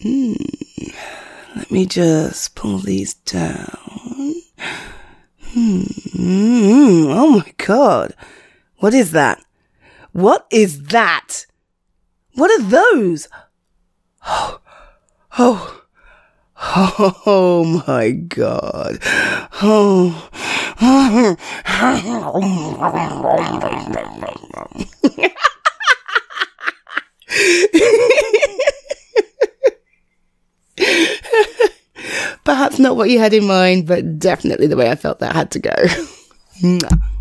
Let me just pull these down. Oh my God. What is that? What is that? What are those? Oh my God. Oh. Perhaps not what you had in mind, but definitely the way I felt that had to go.